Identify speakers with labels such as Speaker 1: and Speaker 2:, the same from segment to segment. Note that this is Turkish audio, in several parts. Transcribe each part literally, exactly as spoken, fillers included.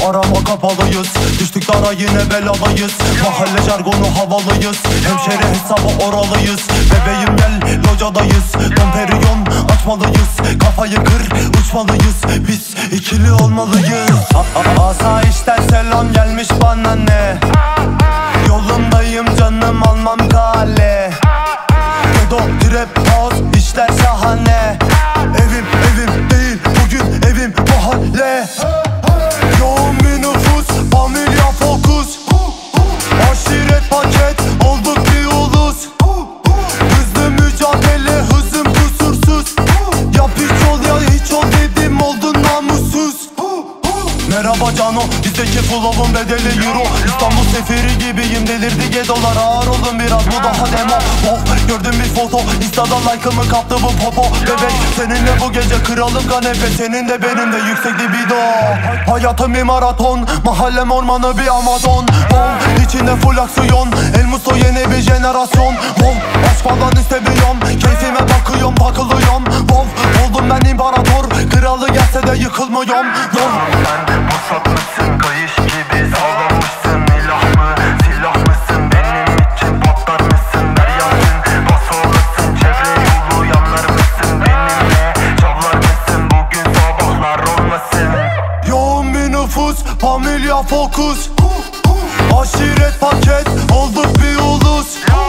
Speaker 1: arama kapalıyız. Düştük dara yine beladayız. Mahalle jargonu havalıyız. Hemşeri hesabı oralıyız. Bebeğim gel locadayız. Don Perignon açmalıyız. Kafayı kır uçmalıyız. Biz ikili olmalıyız. Asayişten selam gelmiş bana ne? Yolundayım canım almam kale. Gedo trap house işler şahane. Evim evim değil bugün evim mahalle. Yoğun bir nüfus familya fokus. Aşiret paket olduk bir ulus. Hızlı mücadele hızım kusursuz. Yap hiç ol ya hiç ol dedim oldun namussuz. Merhaba Cano, bizdeki flow'un bedeli euro. İstanbul seferi gibiyim, delirdi gedolar. Ağır olun biraz, bu daha demo. Oh, gördüm bir foto, Insta'da like'ımı kaptı bu popo. Bebek, seninle bu gece kralım kanepe. Senin de benim de yüksek libido. Hayatım bir maraton, mahallem ormanı bir Amazon. Oh, içinde full aksiyon, El Musto yeni bir jenerasyon. Oh, aşk falan istemiyorum, keyfime bakıyorum takılıyorum. Oh, oldum ben imparator, kralı gelse de yıkılmıyorum. Oh,
Speaker 2: Pusat mısın, kayış gibi sağlamışsın. İlah mı, silah mısın, benim için patlar mısın? Deryansın, pas olasın, çevre yolu yanlar mısın? Benimle çalar mısın, bugün sabahlar olmasın?
Speaker 1: yoğun bir nüfus, familya fokus. Aşiret paket, olduk bir ulus.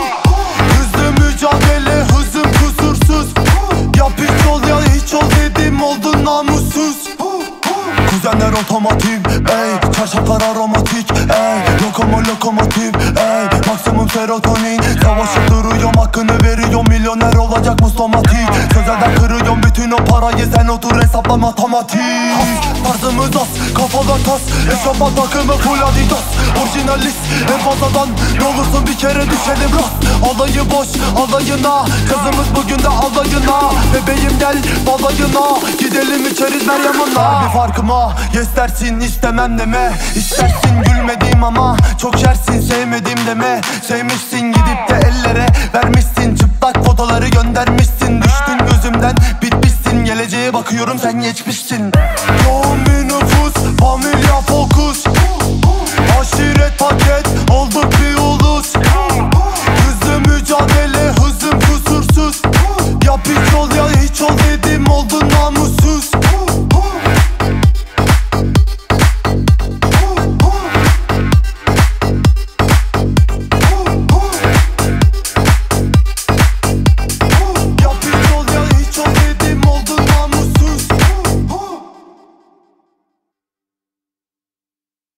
Speaker 1: Hızlı mücadele, hızım kusursuz. Yap hiç ol ya hiç ol dedim oldun namussuz. Kuzenler otomotiv, ey çarşaflar aromatik, ey lokomo lokomotiv, ey maksimum serotonin. Savaşıp duruyorum hakkını veriyorum, milyoner olacak mustomatik. Sözelden kırıyorum bütün o parayı, sen otur hesapla matematik. Tarzımız az, kafalar tas, eşofman takımı full adidas. Orijinalist, en fazladan ne olursun bir kere düşelim rast. Alayı boş, alayına, kızımız bugün de alayına. Bebeğim gel balayına, gidelim içeriz Meryem'inle. Bir farkıma yes dersin istemem deme. İstersin gülmediğim ama çok yersin sevmedim deme. Sevmişsin gidip de ellere vermişsin. Çıplak fotoları göndermişsin. Düştün gözümden bitmişsin. Geleceğe bakıyorum sen geçmişsin. Yoğun bir